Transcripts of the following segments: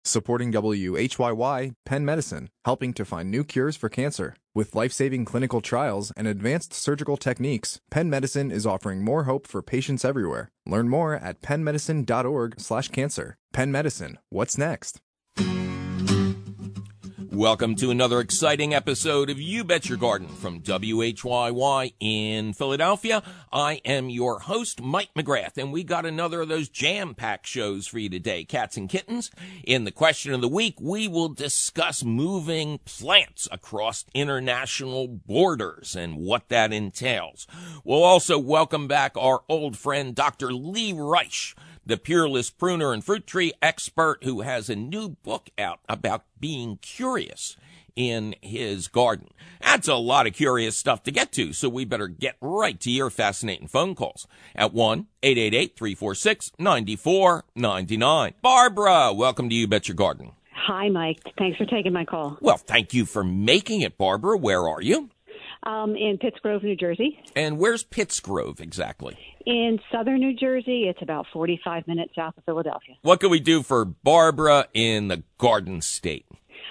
Supporting WHYY, Penn Medicine, helping to find new cures for cancer. With life-saving clinical trials and advanced surgical techniques, Penn Medicine is offering more hope for patients everywhere. Learn more at pennmedicine.org/cancer. Penn Medicine, what's next? Welcome to another exciting episode of You Bet Your Garden from WHYY in Philadelphia. I am your host, Mike McGrath, and we got another of those jam-packed shows for you today, Cats and Kittens. In the question of the week, we will discuss moving plants across international borders and what that entails. We'll also welcome back our old friend, Dr. Lee Reich, the peerless pruner and fruit tree expert who has a new book out about being curious in his garden. That's a lot of curious stuff to get to, so we better get right to your fascinating phone calls at 1-888-346-9499. Barbara, welcome to You Bet Your Garden. Hi, Mike. Thanks for taking my call. Well, thank you for making it, Barbara. Where are you? In Pittsgrove, New Jersey. And where's Pittsgrove exactly? In southern New Jersey. It's about 45 minutes south of Philadelphia. What can we do for Barbara in the Garden State?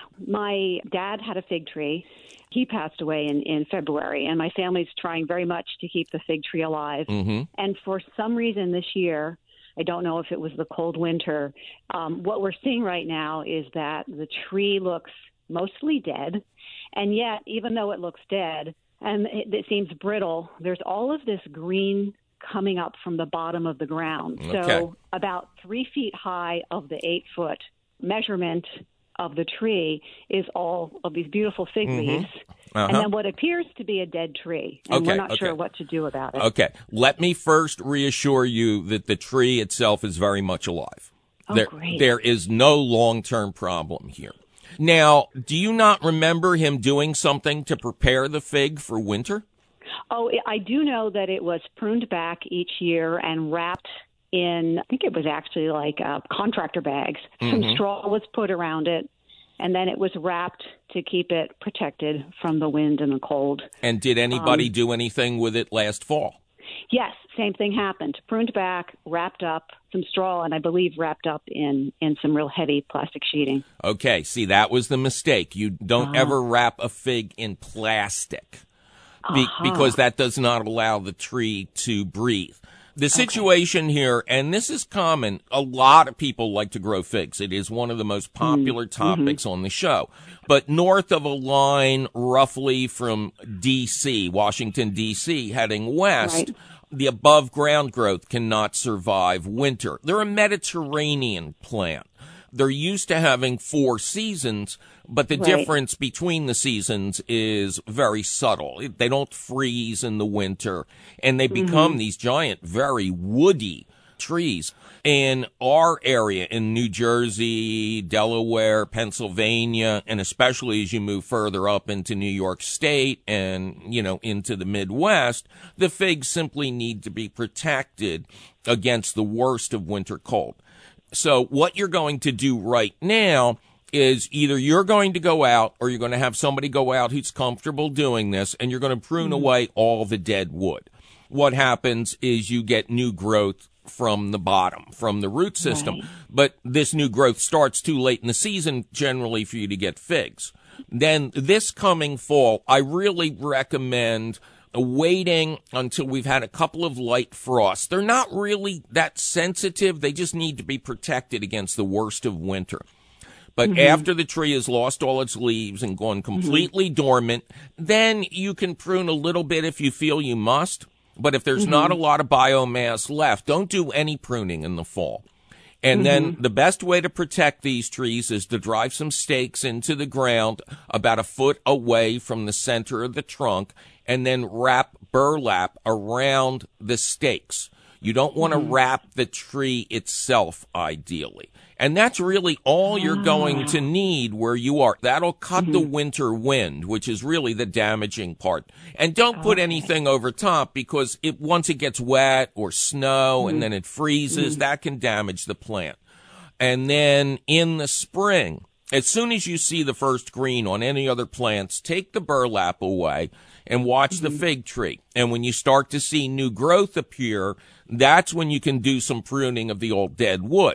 My dad had a fig tree. He passed away in February, and my family's trying very much to keep the fig tree alive. Mm-hmm. And for some reason this year, I don't know if it was the cold winter, what we're seeing right now is that the tree looks mostly dead. And yet, even though it looks dead and it seems brittle, there's all of this green coming up from the bottom of the ground. Okay. So about 3 feet high of the 8-foot measurement of the tree is all of these beautiful fig leaves. And then what appears to be a dead tree. And we're not sure what to do about it. Okay. Let me first reassure you that the tree itself is very much alive. Great. There is no long-term problem here. Now, do you not remember him doing something to prepare the fig for winter? Oh, I do know that it was pruned back each year and wrapped in, I think it was actually like contractor bags. Some straw was put around it, and then it was wrapped to keep it protected from the wind and the cold. And did anybody do anything with it last fall? Yes, same thing happened. Pruned back, wrapped up, some straw, and I believe wrapped up in some real heavy plastic sheeting. Okay, see, that was the mistake. You don't ever wrap a fig in plastic because that does not allow the tree to breathe. The situation here, and this is common, a lot of people like to grow figs. It is one of the most popular topics on the show. But north of a line roughly from D.C., Washington, D.C., heading west, the above-ground growth cannot survive winter. They're a Mediterranean plant. They're used to having 4 seasons, but the difference between the seasons is very subtle. They don't freeze in the winter, and they become these giant, very woody trees. In our area, in New Jersey, Delaware, Pennsylvania, and especially as you move further up into New York State and, into the Midwest, the figs simply need to be protected against the worst of winter cold. So what you're going to do right now is either you're going to go out or you're going to have somebody go out who's comfortable doing this, and you're going to prune away all the dead wood. What happens is you get new growth from the bottom, from the root system. But this new growth starts too late in the season generally for you to get figs. Then this coming fall, I really recommend waiting until we've had a couple of light frosts. They're not really that sensitive. They just need to be protected against the worst of winter. But after the tree has lost all its leaves and gone completely dormant, then you can prune a little bit if you feel you must. But if there's not a lot of biomass left, don't do any pruning in the fall. And then the best way to protect these trees is to drive some stakes into the ground about a foot away from the center of the trunk, and then wrap burlap around the stakes. You don't want to wrap the tree itself, ideally. And that's really all you're going to need where you are. That'll cut the winter wind, which is really the damaging part. And don't put anything over top, because once it gets wet or snow and then it freezes, that can damage the plant. And then in the spring, as soon as you see the first green on any other plants, take the burlap away and watch the fig tree. And when you start to see new growth appear, that's when you can do some pruning of the old dead wood.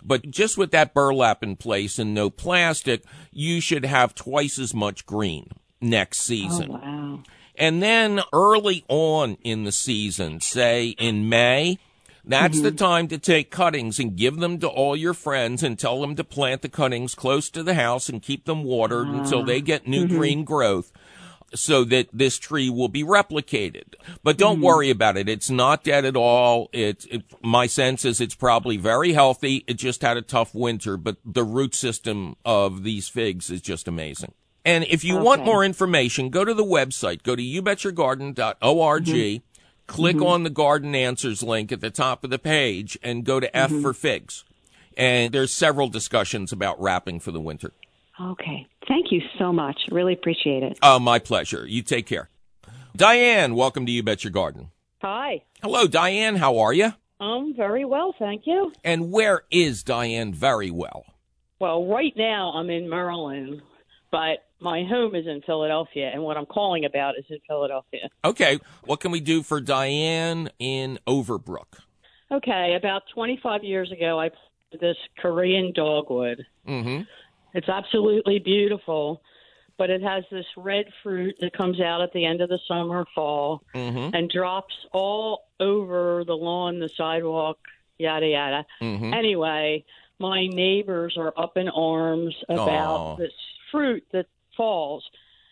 But just with that burlap in place and no plastic, you should have twice as much green next season. Oh, wow. And then early on in the season, say in May, that's the time to take cuttings and give them to all your friends and tell them to plant the cuttings close to the house and keep them watered until they get new green growth, so that this tree will be replicated. But don't worry about it. It's not dead at all. My sense is it's probably very healthy. It just had a tough winter, but the root system of these figs is just amazing. And if you want more information, go to the website. Go to youbetyourgarden.org. Click on the Garden Answers link at the top of the page and go to F for figs. And there's several discussions about wrapping for the winter. Okay. Thank you so much. Really appreciate it. Oh, my pleasure. You take care. Diane, welcome to You Bet Your Garden. Hi. Hello, Diane. How are you? I'm very well, thank you. And where is Diane very well? Well, right now I'm in Maryland, but my home is in Philadelphia, and what I'm calling about is in Philadelphia. Okay. What can we do for Diane in Overbrook? Okay. About 25 years ago, I planted this Korean dogwood. Mm-hmm. It's absolutely beautiful, but it has this red fruit that comes out at the end of the summer, fall, and drops all over the lawn, the sidewalk, yada, yada. Anyway, my neighbors are up in arms about this fruit that falls,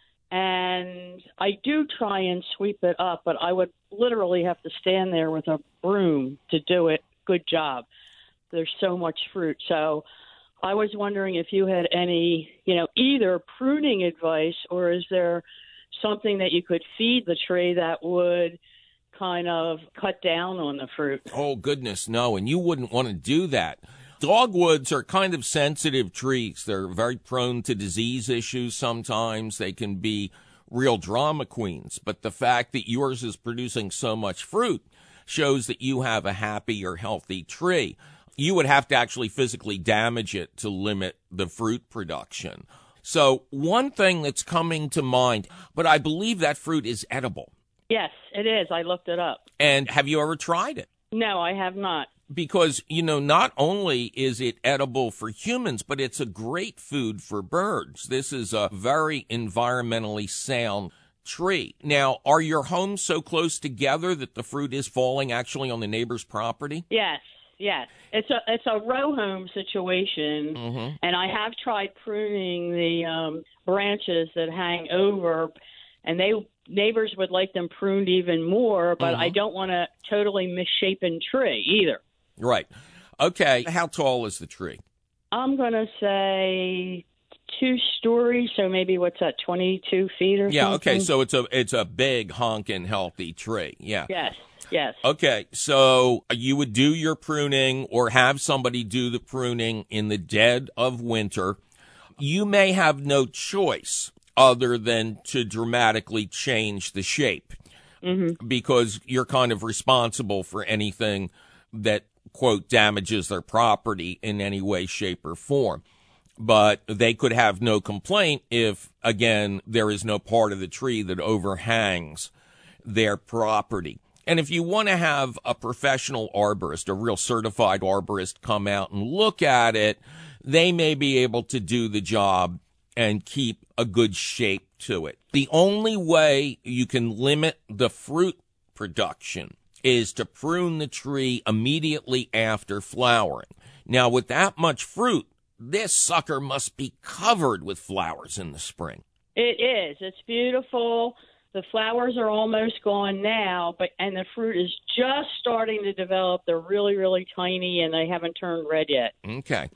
and I do try and sweep it up, but I would literally have to stand there with a broom to do it. Good job. There's so much fruit. So I was wondering if you had any, either pruning advice, or is there something that you could feed the tree that would kind of cut down on the fruit? Oh, goodness, no. And you wouldn't want to do that. Dogwoods are kind of sensitive trees. They're very prone to disease issues sometimes. They can be real drama queens. But the fact that yours is producing so much fruit shows that you have a happy or healthy tree. You would have to actually physically damage it to limit the fruit production. So one thing that's coming to mind, but I believe that fruit is edible. Yes, it is. I looked it up. And have you ever tried it? No, I have not. Because, not only is it edible for humans, but it's a great food for birds. This is a very environmentally sound tree. Now, are your homes so close together that the fruit is falling actually on the neighbor's property? Yes. It's a row home situation, and I have tried pruning the branches that hang over, and neighbors would like them pruned even more, but I don't want a totally misshapen tree either. Right. Okay. How tall is the tree? I'm going to say 2 stories, so maybe what's that, 22 feet or something? Yeah, okay, so it's a big, honkin' healthy tree. Yeah. Yes. Okay, so you would do your pruning or have somebody do the pruning in the dead of winter. You may have no choice other than to dramatically change the shape because you're kind of responsible for anything that, quote, damages their property in any way, shape, or form. But they could have no complaint if, again, there is no part of the tree that overhangs their property. And if you want to have a professional arborist, a real certified arborist, come out and look at it, they may be able to do the job and keep a good shape to it. The only way you can limit the fruit production is to prune the tree immediately after flowering. Now, with that much fruit, this sucker must be covered with flowers in the spring. It is. It's beautiful. The flowers are almost gone now, and the fruit is just starting to develop. They're really, really tiny, and they haven't turned red yet. Okay.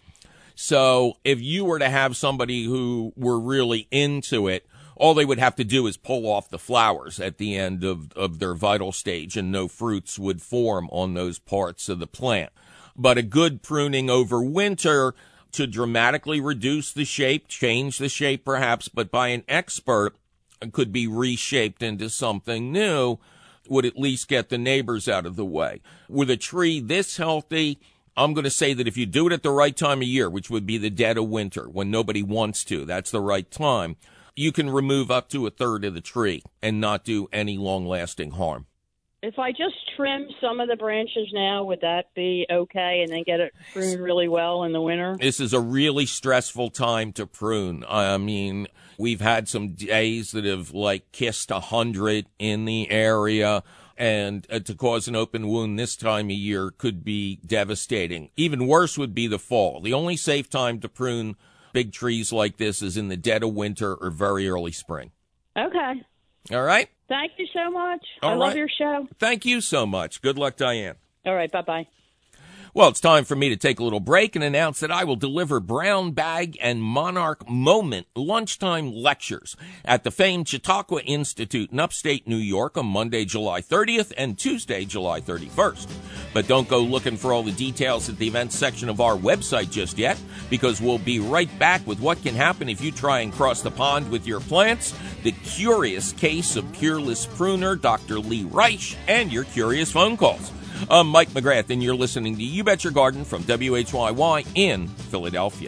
So if you were to have somebody who were really into it, all they would have to do is pull off the flowers at the end of their vital stage, and no fruits would form on those parts of the plant. But a good pruning over winter to dramatically reduce the shape, change the shape perhaps, but by an expert, could be reshaped into something new, would at least get the neighbors out of the way. With a tree this healthy, I'm going to say that if you do it at the right time of year, which would be the dead of winter, when nobody wants to, that's the right time, you can remove up to a third of the tree and not do any long-lasting harm. If I just trim some of the branches now, would that be okay, and then get it pruned really well in the winter? This is a really stressful time to prune. I mean, we've had some days that have kissed 100 in the area, and to cause an open wound this time of year could be devastating. Even worse would be the fall. The only safe time to prune big trees like this is in the dead of winter or very early spring. Okay. All right? Thank you so much. All I love right. your show. Thank you so much. Good luck, Diane. All right, bye-bye. Well, it's time for me to take a little break and announce that I will deliver Brown Bag and Monarch Moment lunchtime lectures at the famed Chautauqua Institute in upstate New York on Monday, July 30th and Tuesday, July 31st. But don't go looking for all the details at the events section of our website just yet, because we'll be right back with what can happen if you try and cross the pond with your plants, the curious case of peerless pruner Dr. Lee Reich, and your curious phone calls. I'm Mike McGrath, and you're listening to You Bet Your Garden from WHYY in Philadelphia.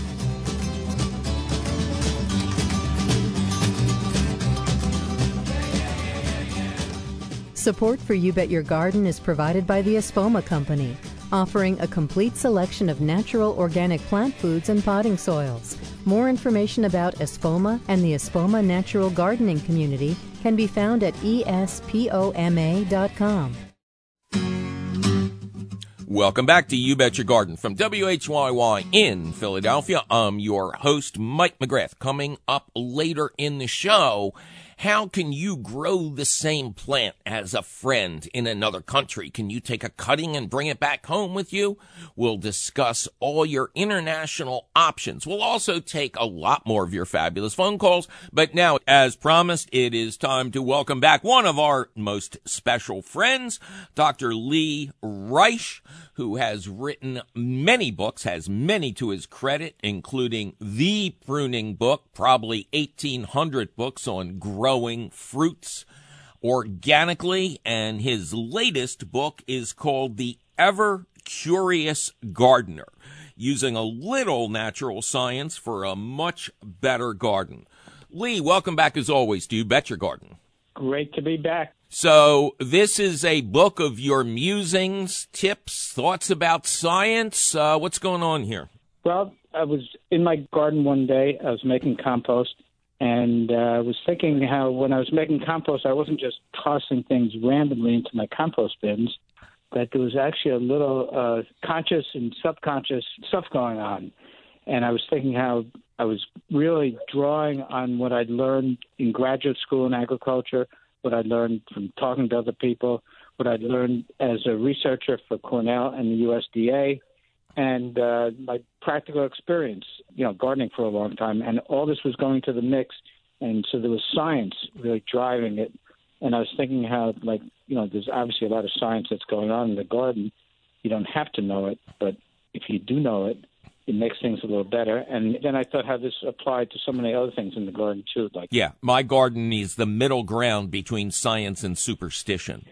Support for You Bet Your Garden is provided by the Espoma Company, offering a complete selection of natural organic plant foods and potting soils. More information about Espoma and the Espoma Natural Gardening Community can be found at espoma.com. Welcome back to You Bet Your Garden from WHYY in Philadelphia. I'm your host, Mike McGrath. Coming up later in the show, how can you grow the same plant as a friend in another country? Can you take a cutting and bring it back home with you? We'll discuss all your international options. We'll also take a lot more of your fabulous phone calls. But now, as promised, it is time to welcome back one of our most special friends, Dr. Lee Reich, who has written many books, has many to his credit, including the pruning book, probably 1,800 books on growing fruits organically, and his latest book is called The Ever Curious Gardener, using a little natural science for a much better garden. Lee, welcome back as always to You Bet Your Garden. Great to be back. So this is a book of your musings, tips, thoughts about science. What's going on here? Well, I was in my garden one day. I was making compost, and I was thinking how when I was making compost, I wasn't just tossing things randomly into my compost bins, that there was actually a little conscious and subconscious stuff going on. And I was thinking how I was really drawing on what I'd learned in graduate school in agriculture, what I'd learned from talking to other people, what I'd learned as a researcher for Cornell and the USDA, and my practical experience, gardening for a long time. And all this was going to the mix, and so there was science really driving it. And I was thinking how, there's obviously a lot of science that's going on in the garden. You don't have to know it, but if you do know it, it makes things a little better. And then I thought how this applied to so many other things in the garden, too. Yeah, my garden is the middle ground between science and superstition.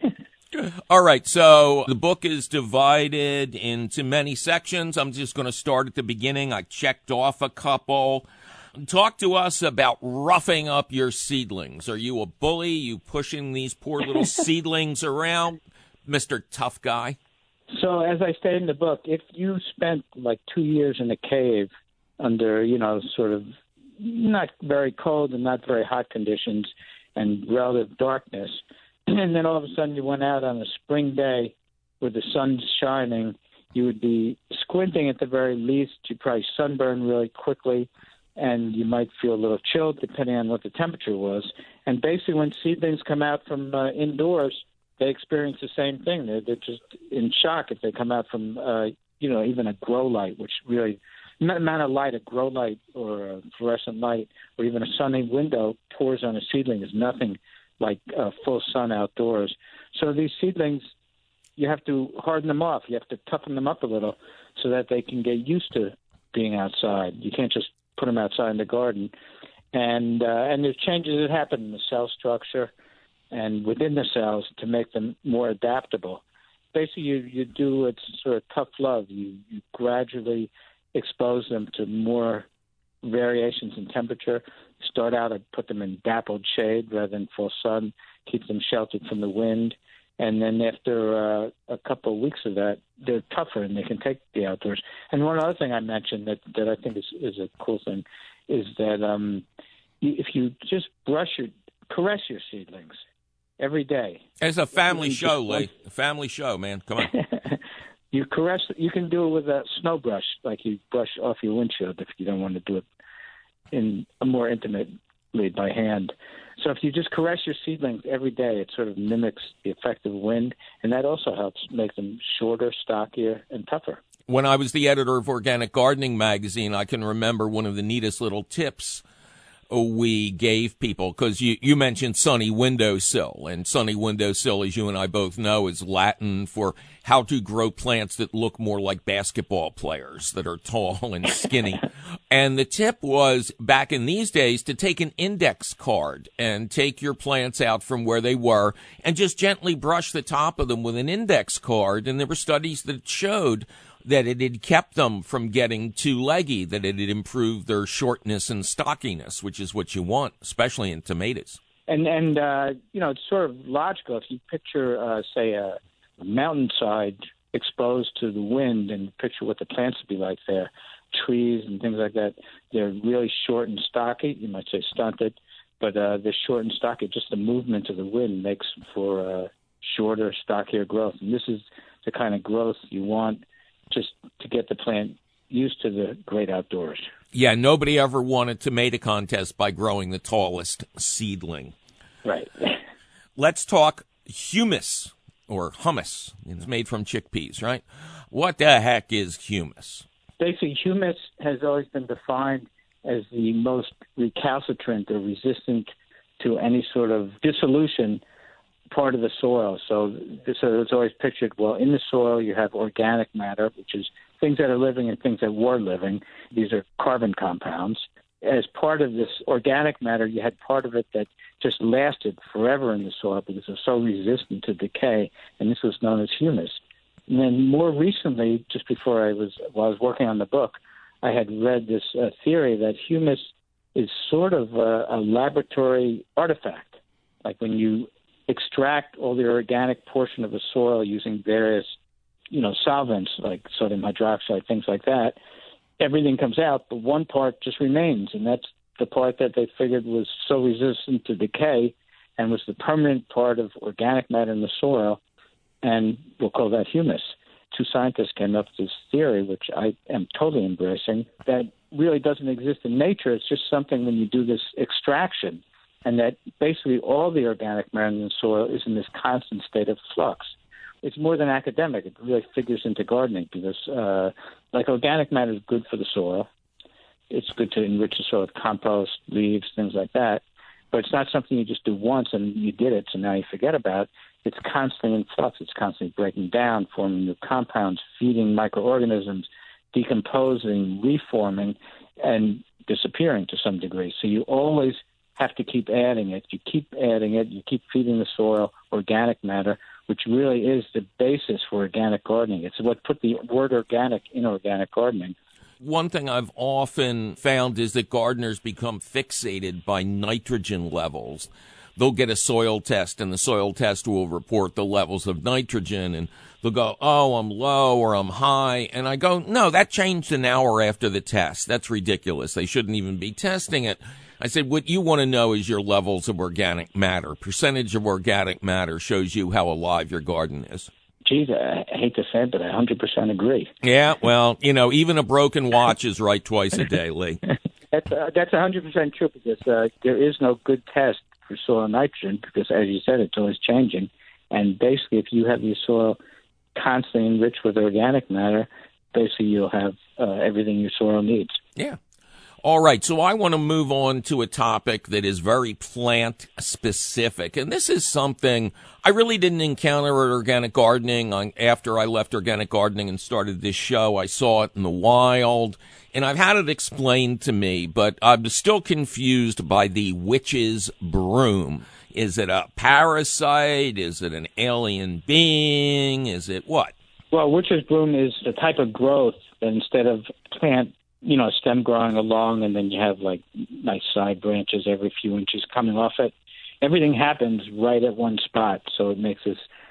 All right, so the book is divided into many sections. I'm just going to start at the beginning. I checked off a couple. Talk to us about roughing up your seedlings. Are you a bully? You pushing these poor little seedlings around, Mr. Tough Guy? So as I state in the book, if you spent 2 years in a cave under, sort of not very cold and not very hot conditions and relative darkness, and then all of a sudden you went out on a spring day where the sun's shining, you would be squinting at the very least. You'd probably sunburn really quickly, and you might feel a little chilled depending on what the temperature was. And basically when seedlings come out from indoors, they experience the same thing. They're just in shock if they come out from, even a grow light, which really, no amount of light, a grow light or a fluorescent light or even a sunny window pours on a seedling is nothing like full sun outdoors. So these seedlings, you have to harden them off. You have to toughen them up a little so that they can get used to being outside. You can't just put them outside in the garden. And there's changes that happen in the cell structure and within the cells to make them more adaptable. Basically, you do it's sort of tough love. You gradually expose them to more variations in temperature. Start out and put them in dappled shade rather than full sun, keep them sheltered from the wind, And then after a couple of weeks of that, they're tougher and they can take the outdoors. And one other thing I mentioned that I think is a cool thing is that if you just caress your seedlings every day. It's a family show, Lee. A family show, man. Come on. You can do it with a snow brush, like you brush off your windshield if you don't want to do it in a more intimately by hand. So if you just caress your seedlings every day, it sort of mimics the effect of wind, and that also helps make them shorter, stockier, and tougher. When I was the editor of Organic Gardening magazine, I can remember one of the neatest little tips we gave people, because you mentioned sunny windowsill, and sunny windowsill, as you and I both know, is Latin for how to grow plants that look more like basketball players, that are tall and skinny. And the tip was, back in these days, to take an index card and take your plants out from where they were and just gently brush the top of them with an index card. And there were studies that showed that it had kept them from getting too leggy, that it had improved their shortness and stockiness, which is what you want, especially in tomatoes. And it's sort of logical. If you picture, say, a mountainside exposed to the wind and picture what the plants would be like there, trees and things like that, they're really short and stocky. You might say stunted, but they're short and stocky. Just the movement of the wind makes for shorter, stockier growth. And this is the kind of growth you want, just to get the plant used to the great outdoors. Yeah, nobody ever won a tomato contest by growing the tallest seedling. Right. Let's talk humus, or hummus. It's made from chickpeas, right? What the heck is humus? Basically, humus has always been defined as the most recalcitrant or resistant to any sort of dissolution part of the soil. So it's always pictured, well, in the soil you have organic matter, which is things that are living and things that were living. These are carbon compounds. As part of this organic matter, you had part of it that just lasted forever in the soil because it was so resistant to decay, and this was known as humus. And then more recently, just before while I was working on the book, I had read this theory that humus is sort of a laboratory artifact. Like when you extract all the organic portion of the soil using various, solvents like sodium hydroxide, things like that, everything comes out, but one part just remains, and that's the part that they figured was so resistant to decay and was the permanent part of organic matter in the soil, and we'll call that humus. Two scientists came up with this theory, which I am totally embracing, that really doesn't exist in nature. It's just something when you do this extraction, and that basically all the organic matter in the soil is in this constant state of flux. It's more than academic. It really figures into gardening because, organic matter is good for the soil. It's good to enrich the soil with compost, leaves, things like that. But it's not something you just do once and you did it, so now you forget about it. It's constantly in flux. It's constantly breaking down, forming new compounds, feeding microorganisms, decomposing, reforming, and disappearing to some degree. So you always have to keep adding it. You keep adding it. You keep feeding the soil organic matter, which really is the basis for organic gardening. It's what put the word organic in organic gardening. One thing I've often found is that gardeners become fixated by nitrogen levels. They'll get a soil test, and the soil test will report the levels of nitrogen, and they'll go, oh, I'm low or I'm high. And I go, no, that changed an hour after the test. That's ridiculous. They shouldn't even be testing it. I said, what you want to know is your levels of organic matter. Percentage of organic matter shows you how alive your garden is. Geez, I hate to say it, but I 100% agree. Yeah, well, even a broken watch is right twice a day, Lee. That's 100% true because there is no good test for soil nitrogen because, as you said, it's always changing. And basically, if you have your soil constantly enriched with organic matter, basically you'll have everything your soil needs. Yeah. All right, so I want to move on to a topic that is very plant-specific, and this is something I really didn't encounter at organic gardening. After I left organic gardening and started this show, I saw it in the wild, and I've had it explained to me, but I'm still confused by the witch's broom. Is it a parasite? Is it an alien being? Is it what? Well, witch's broom is the type of growth that instead of plant stem growing along, and then you have like nice side branches every few inches coming off it. Everything happens right at one spot, so it makes this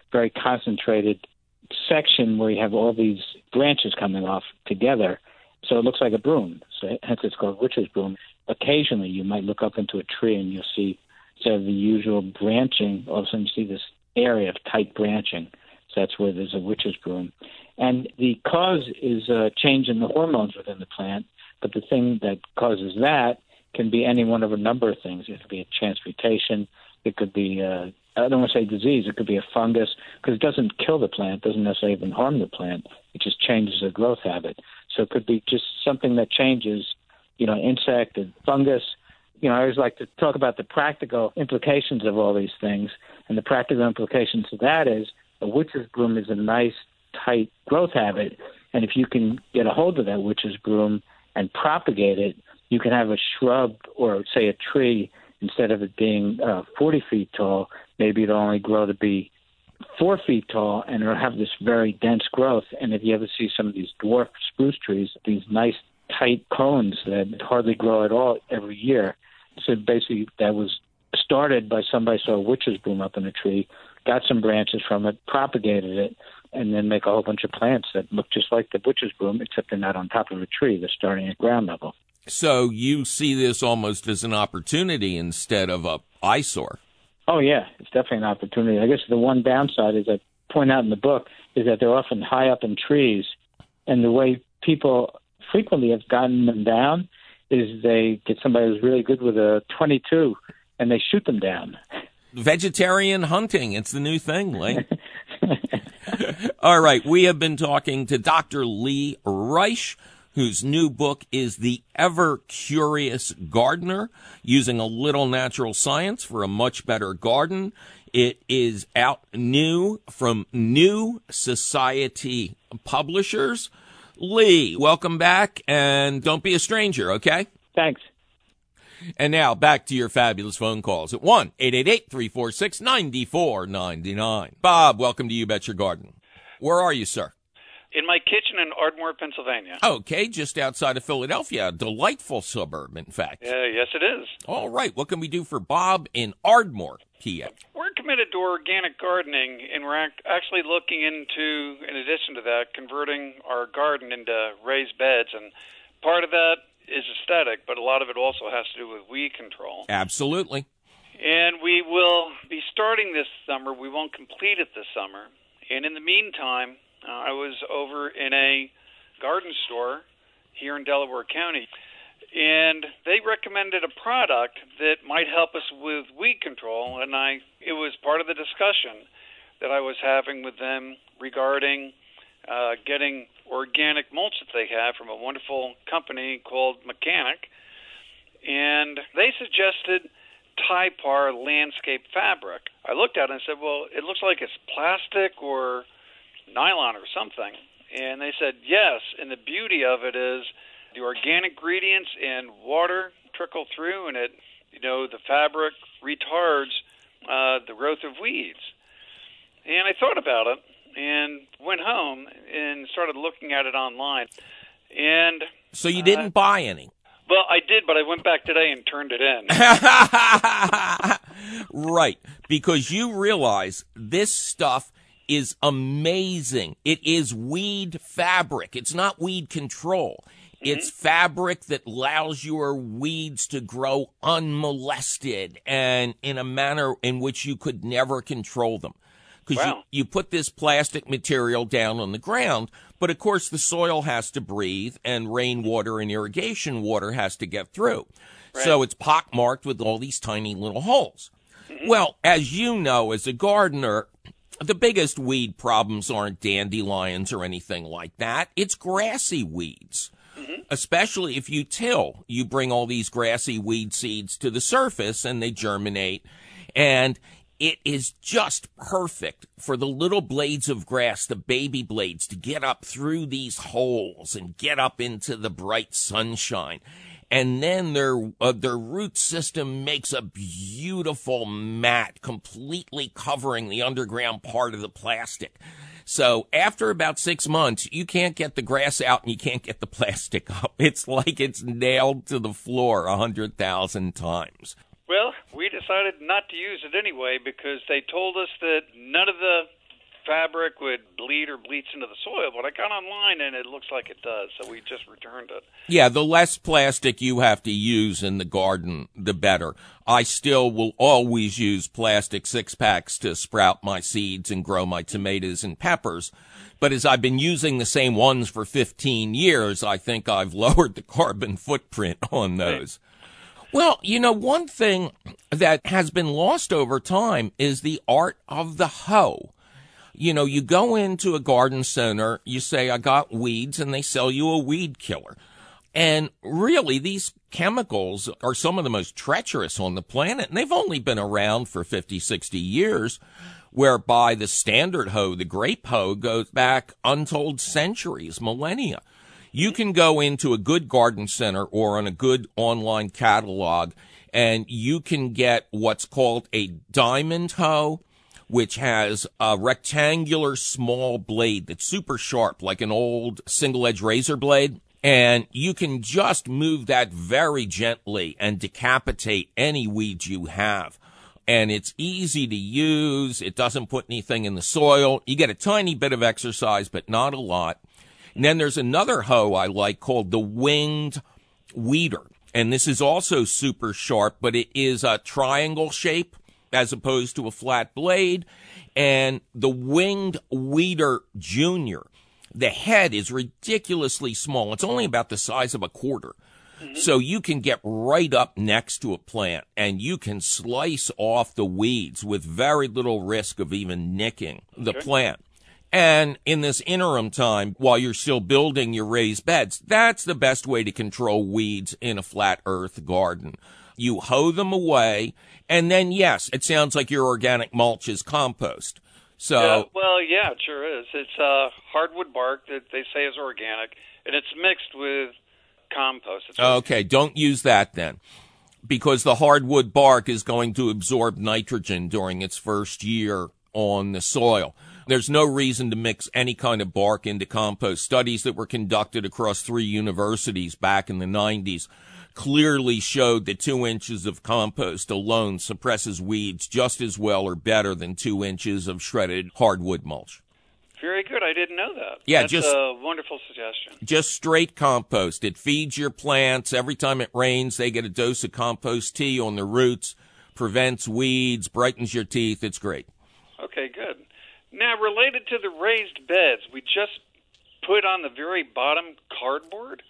very concentrated section where you have all these branches coming off together. So it looks like a broom. So hence it's called witch's broom. Occasionally you might look up into a tree and you'll see, instead of the usual branching, all of a sudden you see this area of tight branching. So that's where there's a witch's broom. And the cause is a change in the hormones within the plant. But the thing that causes that can be any one of a number of things. It could be a chance mutation. It could be, I don't want to say disease. It could be a fungus, because it doesn't kill the plant, doesn't necessarily even harm the plant. It just changes the growth habit. So it could be just something that changes, insect, a fungus. I always like to talk about the practical implications of all these things. And the practical implications of that is a witch's broom is a nice, tight growth habit. And if you can get a hold of that witch's broom and propagate it, you can have a shrub or, say, a tree. Instead of it being 40 feet tall, maybe it'll only grow to be 4 feet tall, and it'll have this very dense growth. And if you ever see some of these dwarf spruce trees, these nice, tight cones that hardly grow at all every year. So basically that was started by somebody saw a witch's broom up in a tree, got some branches from it, propagated it, and then make a whole bunch of plants that look just like the witch's broom, except they're not on top of a tree. They're starting at ground level. So you see this almost as an opportunity instead of a eyesore. Oh, yeah, it's definitely an opportunity. I guess the one downside, as I point out in the book, is that they're often high up in trees, and the way people frequently have gotten them down is they get somebody who's really good with a .22, and they shoot them down. Vegetarian hunting, it's the new thing, Lee. All right, we have been talking to Dr. Lee Reich, whose new book is The Ever-Curious Gardener, Using a Little Natural Science for a Much Better Garden. It is out new from New Society Publishers. Lee, welcome back, and don't be a stranger, okay? Thanks. And now, back to your fabulous phone calls at 1-888-346-9499. Bob, welcome to You Bet Your Garden. Where are you, sir? In my kitchen in Ardmore, Pennsylvania. Okay, just outside of Philadelphia. A delightful suburb, in fact. Yes, it is. All right, what can we do for Bob in Ardmore, PA? We're committed to organic gardening, and we're actually looking into, in addition to that, converting our garden into raised beds. And part of that is aesthetic, but a lot of it also has to do with weed control. Absolutely. And we will be starting this summer. We won't complete it this summer. And in the meantime, I was over in a garden store here in Delaware County, and they recommended a product that might help us with weed control, and it was part of the discussion that I was having with them regarding getting organic mulch that they have from a wonderful company called Mechanic, and they suggested Typar landscape fabric. I looked at it and said, well, it looks like it's plastic or nylon or something. And they said, yes, and the beauty of it is the organic ingredients and water trickle through, and the fabric retards the growth of weeds. And I thought about it and went home and started looking at it online. And so you didn't buy any? Well, I did, but I went back today and turned it in. Right, because you realize this stuff is amazing. It is weed fabric. It's not weed control. It's fabric that allows your weeds to grow unmolested and in a manner in which you could never control them. Because you put this plastic material down on the ground, but of course the soil has to breathe and rainwater and irrigation water has to get through. Right. So it's pockmarked with all these tiny little holes. Well, as you know, as a gardener, the biggest weed problems aren't dandelions or anything like that. It's grassy weeds. Especially if you till, you bring all these grassy weed seeds to the surface and they germinate. And it is just perfect for the little blades of grass, the baby blades, to get up through these holes and get up into the bright sunshine. And then their root system makes a beautiful mat completely covering the underground part of the plastic. So after about 6 months, you can't get the grass out and you can't get the plastic up. It's like it's nailed to the floor 100,000 times. Well, we decided not to use it anyway because they told us that none of the fabric would bleed or bleach into the soil, but I got online and it looks like it does, so we just returned it. Yeah, the less plastic you have to use in the garden, the better. I still will always use plastic 6-packs to sprout my seeds and grow my tomatoes and peppers. But as I've been using the same ones for 15 years, I think I've lowered the carbon footprint on those. Well, one thing that has been lost over time is the art of the hoe. You go into a garden center, you say, I got weeds, and they sell you a weed killer. And really, these chemicals are some of the most treacherous on the planet, and they've only been around for 50, 60 years, whereby the standard hoe, the grape hoe, goes back untold centuries, millennia. You can go into a good garden center or on a good online catalog, and you can get what's called a diamond hoe, which has a rectangular small blade that's super sharp, like an old single-edge razor blade. And you can just move that very gently and decapitate any weeds you have. And it's easy to use. It doesn't put anything in the soil. You get a tiny bit of exercise, but not a lot. And then there's another hoe I like called the winged weeder. And this is also super sharp, but it is a triangle shape as opposed to a flat blade. And the winged weeder junior, the head is ridiculously small. It's only about the size of a quarter. So you can get right up next to a plant and you can slice off the weeds with very little risk of even nicking the plant. And in this interim time, while you're still building your raised beds, that's the best way to control weeds in a flat earth garden. You hoe them away, and then, yes, it sounds like your organic mulch is compost. So, yeah, it sure is. It's hardwood bark that they say is organic, and it's mixed with compost. Okay, don't use that then, because the hardwood bark is going to absorb nitrogen during its first year on the soil. There's no reason to mix any kind of bark into compost. Studies that were conducted across 3 universities back in the 90s clearly showed that 2 inches of compost alone suppresses weeds just as well or better than 2 inches of shredded hardwood mulch. Very good. I didn't know that. Yeah, that's a wonderful suggestion. Just straight compost. It feeds your plants. Every time it rains, they get a dose of compost tea on the roots, prevents weeds, brightens your teeth. It's great. Okay, good. Now, related to the raised beds, we just put on the very bottom cardboard?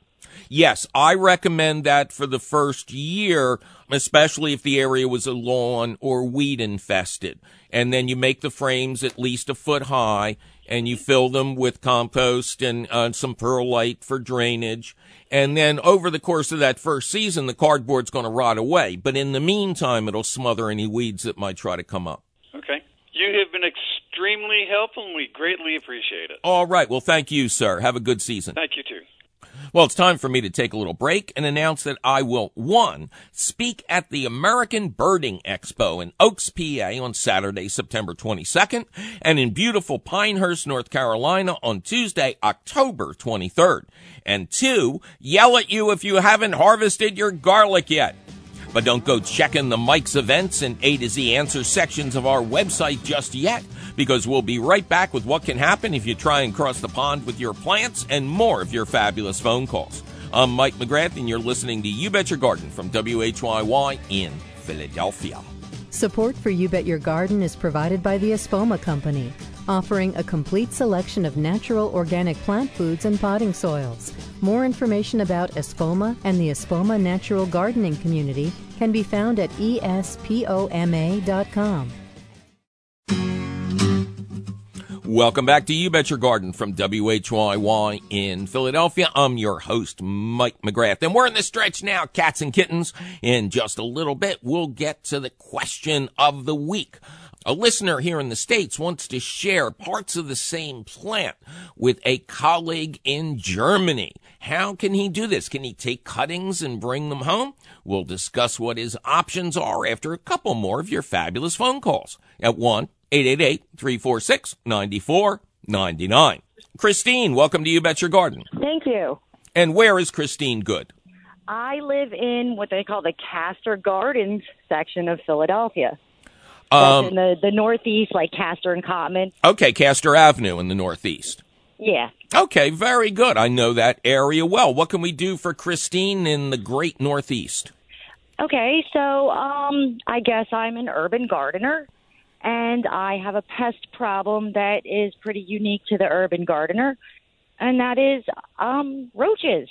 Yes, I recommend that for the first year, especially if the area was a lawn or weed infested. And then you make the frames at least a foot high, and you fill them with compost and some perlite for drainage. And then over the course of that first season, the cardboard's going to rot away. But in the meantime, it'll smother any weeds that might try to come up. Okay. You have been extremely helpful, and we greatly appreciate it. All right. Well, thank you, sir. Have a good season. Thank you, too. Well, it's time for me to take a little break and announce that I will, 1, speak at the American Birding Expo in Oaks, PA on Saturday, September 22nd, and in beautiful Pinehurst, North Carolina on Tuesday, October 23rd. And 2, yell at you if you haven't harvested your garlic yet. But don't go checking the Mike's Events and A to Z Answers sections of our website just yet, because we'll be right back with what can happen if you try and cross the pond with your plants and more of your fabulous phone calls. I'm Mike McGrath, and you're listening to You Bet Your Garden from WHYY in Philadelphia. Support for You Bet Your Garden is provided by the Espoma Company, offering a complete selection of natural organic plant foods and potting soils. More information about Espoma and the Espoma Natural Gardening Community can be found at espoma.com. Welcome back to You Bet Your Garden from WHYY in Philadelphia. I'm your host, Mike McGrath, and we're in the stretch now, cats and kittens. In just a little bit, we'll get to the question of the week. A listener here in the States wants to share parts of the same plant with a colleague in Germany. How can he do this? Can he take cuttings and bring them home? We'll discuss what his options are after a couple more of your fabulous phone calls at 1-888-346-9499. Christine, welcome to You Bet Your Garden. Thank you. And where is Christine good? I live in what they call the Castor Gardens section of Philadelphia. That's in the Northeast, like Castor and Cottman. Okay, Castor Avenue in the Northeast. Yeah. Okay, very good. I know that area well. What can we do for Christine in the great Northeast? Okay, so I guess I'm an urban gardener, and I have a pest problem that is pretty unique to the urban gardener, and that is roaches.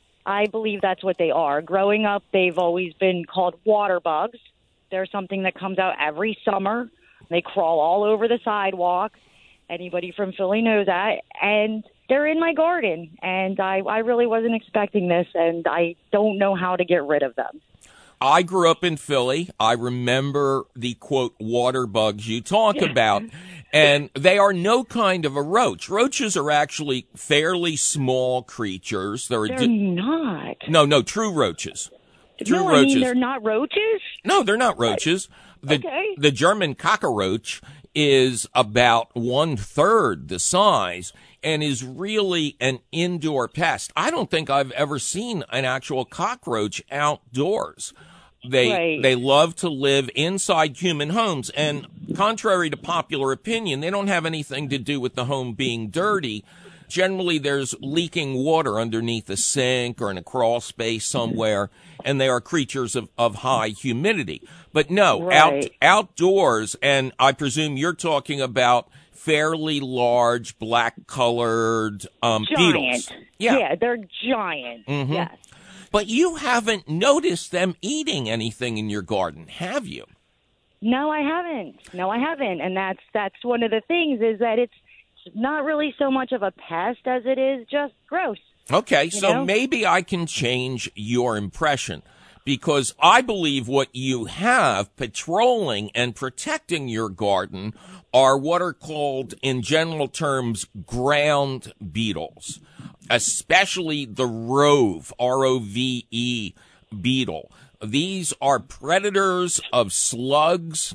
I believe that's what they are. Growing up, they've always been called water bugs. They're something that comes out every summer. They crawl all over the sidewalk. Anybody from Philly knows that. And they're in my garden, and I really wasn't expecting this, and I don't know how to get rid of them. I grew up in Philly. I remember the, quote, water bugs you talk about, and they are no kind of a roach. Roaches are actually fairly small creatures. They're not. No, true roaches. True no, roaches. I mean, they're not roaches? No, they're not roaches. The German cockroach is about 1/3 the size and is really an indoor pest. I don't think I've ever seen an actual cockroach outdoors. They love to live inside human homes, and contrary to popular opinion, they don't have anything to do with the home being dirty. Generally, there's leaking water underneath a sink or in a crawl space somewhere, and they are creatures of high humidity. But no, outdoors, and I presume you're talking about fairly large, black-colored beetles. Yeah, they're giant, mm-hmm. Yes. But you haven't noticed them eating anything in your garden, have you? No, I haven't. And that's one of the things is that it's not really so much of a pest as it is just gross. Okay, so maybe I can change your impression, because I believe what you have patrolling and protecting your garden are what are called, in general terms, ground beetles, especially the rove, R-O-V-E beetle. These are predators of slugs,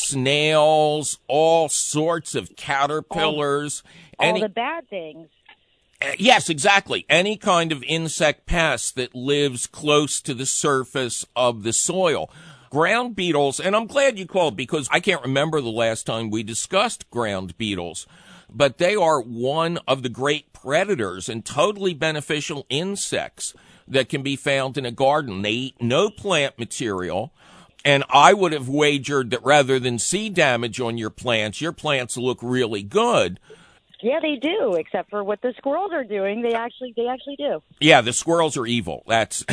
snails, all sorts of caterpillars. All the bad things. Yes, exactly. Any kind of insect pest that lives close to the surface of the soil. Ground beetles, and I'm glad you called because I can't remember the last time we discussed ground beetles, but they are one of the great predators and totally beneficial insects that can be found in a garden. They eat no plant material, and I would have wagered that rather than see damage on your plants look really good. Yeah, they do, except for what the squirrels are doing. They actually do. Yeah, the squirrels are evil. That's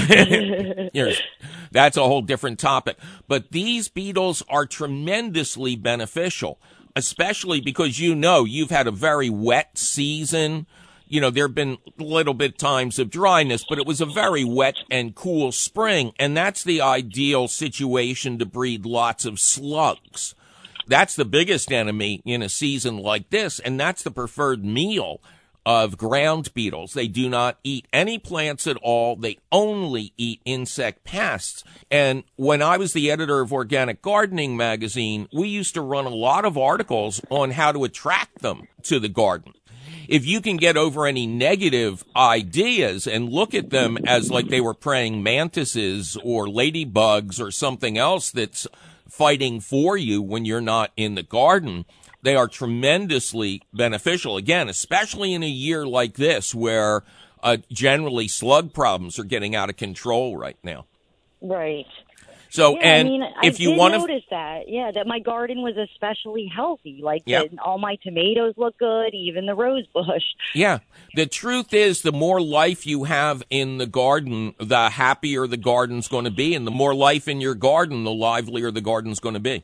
that's a whole different topic. But these beetles are tremendously beneficial, especially because you've had a very wet season. There have been little bit times of dryness, but it was a very wet and cool spring, and that's the ideal situation to breed lots of slugs. That's the biggest enemy in a season like this, and that's the preferred meal of ground beetles. They do not eat any plants at all. They only eat insect pests. And when I was the editor of Organic Gardening magazine, we used to run a lot of articles on how to attract them to the garden. If you can get over any negative ideas and look at them as like they were praying mantises or ladybugs or something else that's fighting for you when you're not in the garden, they are tremendously beneficial. Again, especially in a year like this where generally slug problems are getting out of control right now. Right. So, yeah, and I mean, if you want to notice that my garden was especially healthy. Like all my tomatoes look good, even the rose bush. Yeah. The truth is, the more life you have in the garden, the happier the garden's going to be, and the more life in your garden, the livelier the garden's going to be.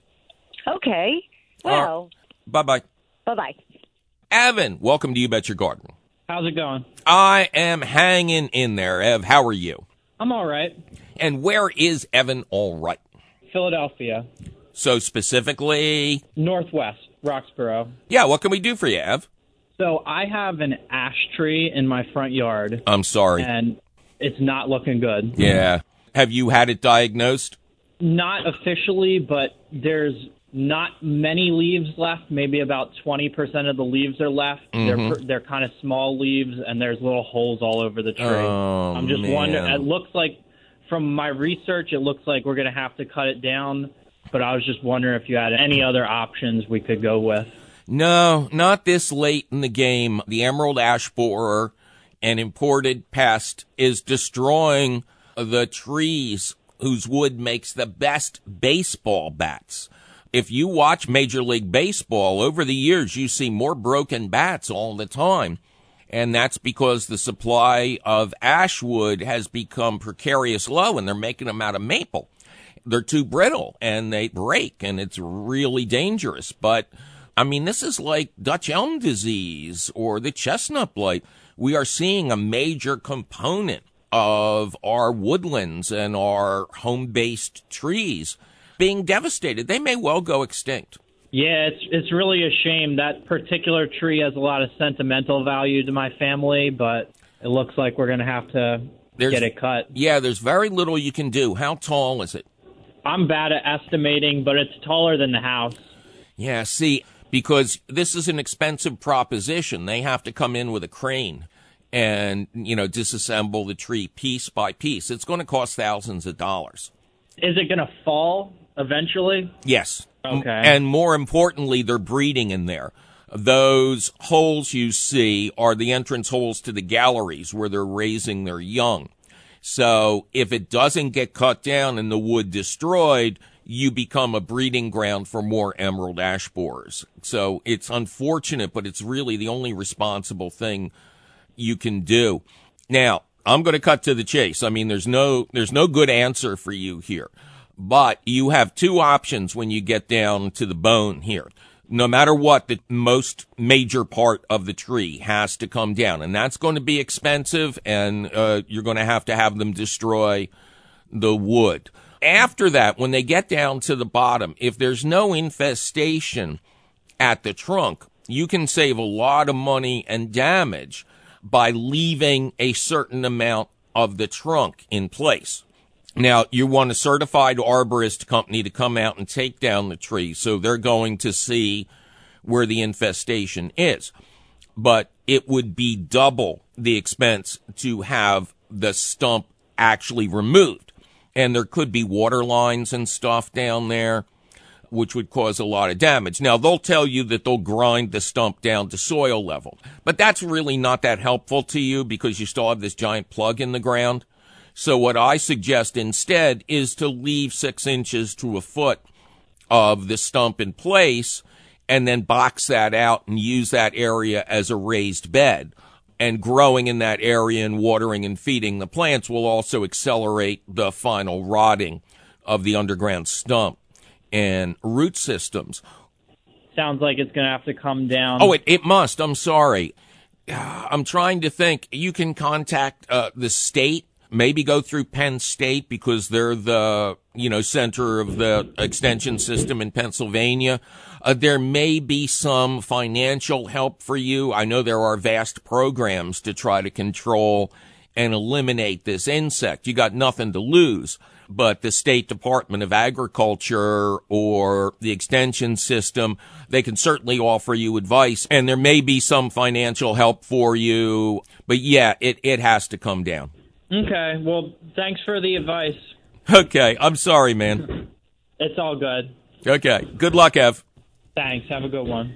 Okay. Well. Bye-bye. Bye-bye. Evan, welcome to You Bet Your Garden. How's it going? I am hanging in there. Ev, how are you? I'm all right. And where is Evan all right? Philadelphia. So specifically? Northwest, Roxborough. Yeah, what can we do for you, Ev? So I have an ash tree in my front yard. I'm sorry. And it's not looking good. Yeah. Have you had it diagnosed? Not officially, but there's not many leaves left. Maybe about 20% of the leaves are left. Mm-hmm. They're kind of small leaves, and there's little holes all over the tree. Oh, I'm just wondering. It looks like, from my research, it looks like we're going to have to cut it down but I was just wondering if you had any other options we could go with. No, not this late in the game. The emerald ash borer, an imported pest, is destroying the trees whose wood makes the best baseball bats. If you watch Major League Baseball, over the years you see more broken bats all the time. And that's because the supply of ash wood has become precarious low, and they're making them out of maple. They're too brittle, and they break, and it's really dangerous. But, I mean, this is like Dutch elm disease or the chestnut blight. We are seeing a major component of our woodlands and our home-based trees being devastated. They may well go extinct. Yeah, it's really a shame. That particular tree has a lot of sentimental value to my family, but it looks like we're going to have to get it cut. Yeah, there's very little you can do. How tall is it? I'm bad at estimating, but it's taller than the house. Yeah, see, because this is an expensive proposition. They have to come in with a crane and, disassemble the tree piece by piece. It's going to cost thousands of dollars. Is it going to fall eventually? Yes. Okay. And more importantly, they're breeding in there. Those holes you see are the entrance holes to the galleries where they're raising their young. So if it doesn't get cut down and the wood destroyed, you become a breeding ground for more emerald ash borers. So it's unfortunate, but it's really the only responsible thing you can do. Now, I'm going to cut to the chase. I mean, there's no good answer for you here. But you have two options when you get down to the bone here. No matter what, the most major part of the tree has to come down. And that's going to be expensive, and you're going to have them destroy the wood. After that, when they get down to the bottom, if there's no infestation at the trunk, you can save a lot of money and damage by leaving a certain amount of the trunk in place. Now, you want a certified arborist company to come out and take down the tree, so they're going to see where the infestation is. But it would be double the expense to have the stump actually removed. And there could be water lines and stuff down there, which would cause a lot of damage. Now, they'll tell you that they'll grind the stump down to soil level, but that's really not that helpful to you because you still have this giant plug in the ground. So what I suggest instead is to leave 6 inches to a foot of the stump in place and then box that out and use that area as a raised bed. And growing in that area and watering and feeding the plants will also accelerate the final rotting of the underground stump and root systems. Sounds like it's going to have to come down. Oh, it must. I'm sorry. I'm trying to think. You can contact the state. Maybe go through Penn State because they're the, center of the extension system in Pennsylvania. There may be some financial help for you. I know there are vast programs to try to control and eliminate this insect. You got nothing to lose. But the State Department of Agriculture or the extension system, they can certainly offer you advice. And there may be some financial help for you. But yeah, it has to come down. Okay, well, thanks for the advice. Okay, I'm sorry, man. It's all good. Okay, good luck, Ev. Thanks, have a good one.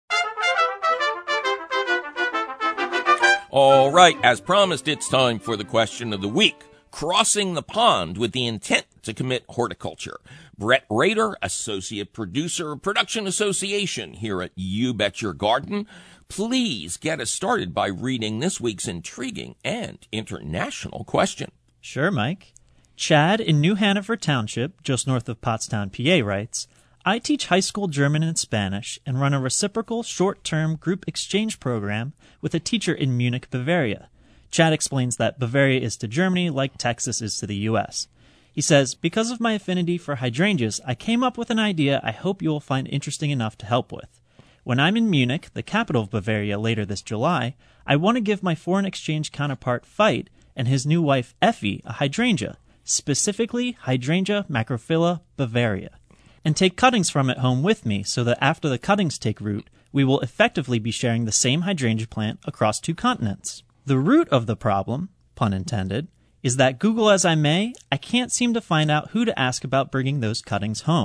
All right, as promised, it's time for the question of the week. Crossing the pond with the intent to commit horticulture. Brett Rader, Associate Producer, Production Association here at You Bet Your Garden. Please get us started by reading this week's intriguing and international question. Sure, Mike. Chad in New Hanover Township, just north of Pottstown, PA, writes, I teach high school German and Spanish and run a reciprocal short-term group exchange program with a teacher in Munich, Bavaria. Chad explains that Bavaria is to Germany like Texas is to the U.S. He says, because of my affinity for hydrangeas, I came up with an idea I hope you will find interesting enough to help with. When I'm in Munich, the capital of Bavaria, later this July, I want to give my foreign exchange counterpart Veit and his new wife Effie a hydrangea, specifically Hydrangea macrophylla bavaria, and take cuttings from it home with me so that after the cuttings take root, we will effectively be sharing the same hydrangea plant across 2 continents. The root of the problem, pun intended, is that Google as I may, I can't seem to find out who to ask about bringing those cuttings home.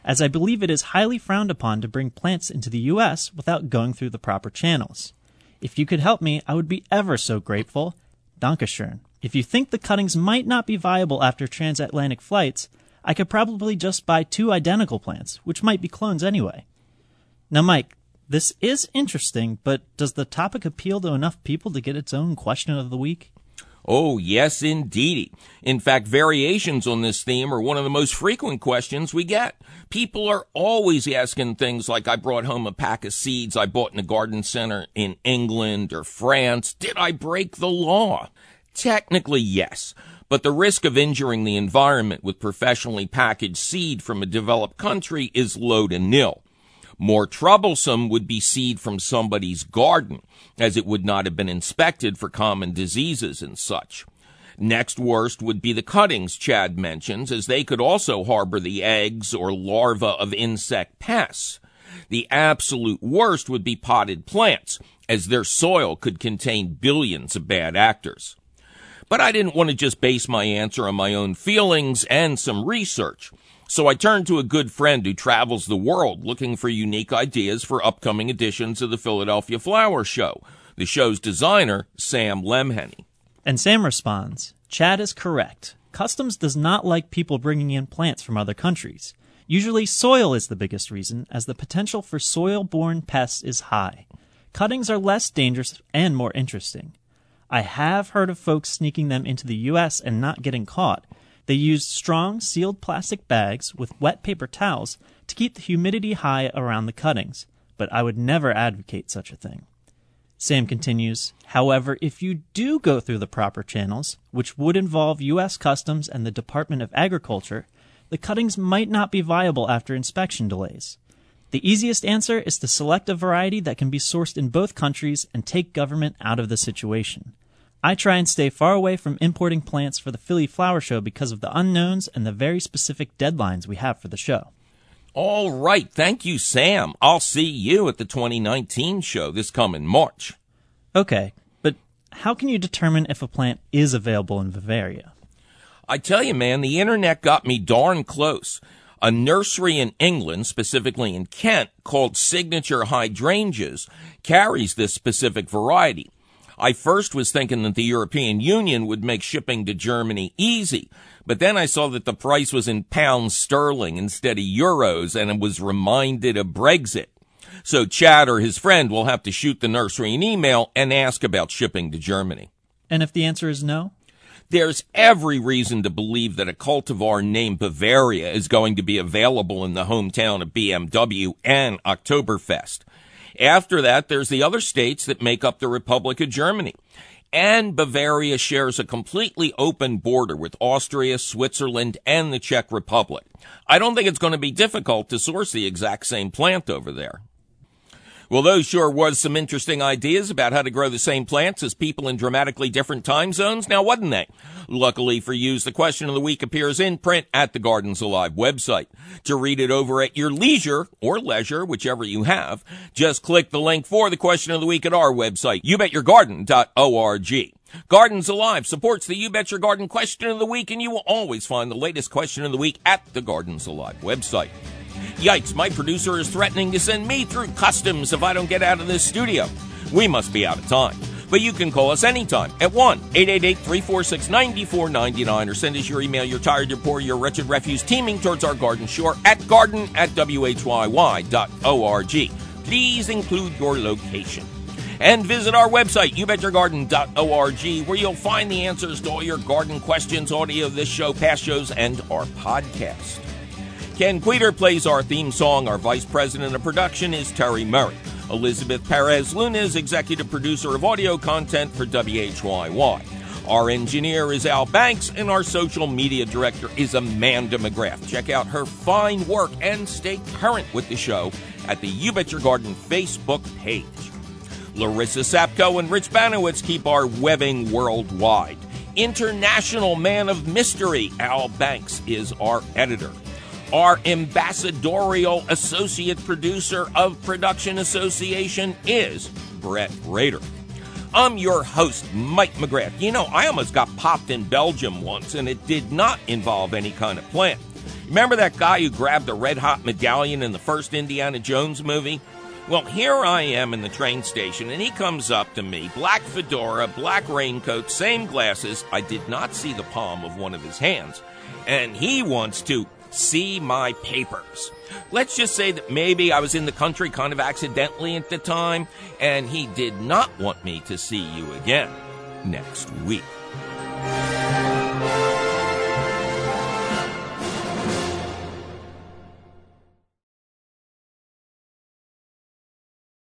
as I believe it is highly frowned upon to bring plants into the U.S. without going through the proper channels. If you could help me, I would be ever so grateful. Dankeschön. If you think the cuttings might not be viable after transatlantic flights, I could probably just buy 2 identical plants, which might be clones anyway. Now, Mike, this is interesting, but does the topic appeal to enough people to get its own question of the week? Oh, yes, indeedy. In fact, variations on this theme are one of the most frequent questions we get. People are always asking things like, I brought home a pack of seeds I bought in a garden center in England or France. Did I break the law? Technically, yes. But the risk of injuring the environment with professionally packaged seed from a developed country is low to nil. More troublesome would be seed from somebody's garden, as it would not have been inspected for common diseases and such. Next worst would be the cuttings Chad mentions, as they could also harbor the eggs or larvae of insect pests. The absolute worst would be potted plants, as their soil could contain billions of bad actors. But I didn't want to just base my answer on my own feelings and some research. So I turned to a good friend who travels the world looking for unique ideas for upcoming editions of the Philadelphia Flower Show, the show's designer, Sam Lemhenny. And Sam responds, Chad is correct. Customs does not like people bringing in plants from other countries. Usually soil is the biggest reason, as the potential for soil-borne pests is high. Cuttings are less dangerous and more interesting. I have heard of folks sneaking them into the U.S. and not getting caught. They used strong, sealed plastic bags with wet paper towels to keep the humidity high around the cuttings, but I would never advocate such a thing. Sam continues, however, if you do go through the proper channels, which would involve U.S. Customs and the Department of Agriculture, the cuttings might not be viable after inspection delays. The easiest answer is to select a variety that can be sourced in both countries and take government out of the situation. I try and stay far away from importing plants for the Philly Flower Show because of the unknowns and the very specific deadlines we have for the show. All right. Thank you, Sam. I'll see you at the 2019 show this coming March. Okay, but how can you determine if a plant is available in Bavaria? I tell you, man, the internet got me darn close. A nursery in England, specifically in Kent, called Signature Hydrangeas, carries this specific variety. I first was thinking that the European Union would make shipping to Germany easy, but then I saw that the price was in pounds sterling instead of euros, and I was reminded of Brexit. So Chad or his friend will have to shoot the nursery an email and ask about shipping to Germany. And if the answer is no? There's every reason to believe that a cultivar named Bavaria is going to be available in the hometown of BMW and Oktoberfest. After that, there's the other states that make up the Republic of Germany. And Bavaria shares a completely open border with Austria, Switzerland, and the Czech Republic. I don't think it's going to be difficult to source the exact same plant over there. Well, those sure was some interesting ideas about how to grow the same plants as people in dramatically different time zones, now wasn't they? Luckily for you, the question of the week appears in print at the Gardens Alive website. To read it over at your leisure, or leisure, whichever you have, just click the link for the question of the week at our website, youbetyourgarden.org. Gardens Alive supports the You Bet Your Garden question of the week, and you will always find the latest question of the week at the Gardens Alive website. Yikes, my producer is threatening to send me through customs if I don't get out of this studio. We must be out of time. But you can call us anytime at 1-888-346-9499 or send us your email, you're tired, you're poor, your wretched refuse teeming towards our garden shore at garden@whyy.org. Please include your location. And visit our website, youbetyourgarden.org, where you'll find the answers to all your garden questions, audio of this show, past shows, and our podcast. Ken Queter plays our theme song. Our vice president of production is Terry Murray. Elizabeth Perez Luna is executive producer of audio content for WHYY. Our engineer is Al Banks, and our social media director is Amanda McGrath. Check out her fine work and stay current with the show at the You Bet Your Garden Facebook page. Larissa Sapko and Rich Banowitz keep our webbing worldwide. International man of mystery, Al Banks, is our editor. Our ambassadorial associate producer of Production Association is Brett Rader. I'm your host, Mike McGrath. You know, I almost got popped in Belgium once, and it did not involve any kind of plant. Remember that guy who grabbed a red-hot medallion in the first Indiana Jones movie? Well, here I am in the train station, and he comes up to me, black fedora, black raincoat, same glasses. I did not see the palm of one of his hands. And he wants to see my papers. Let's just say that maybe I was in the country kind of accidentally at the time, and he did not want me to see you again next week.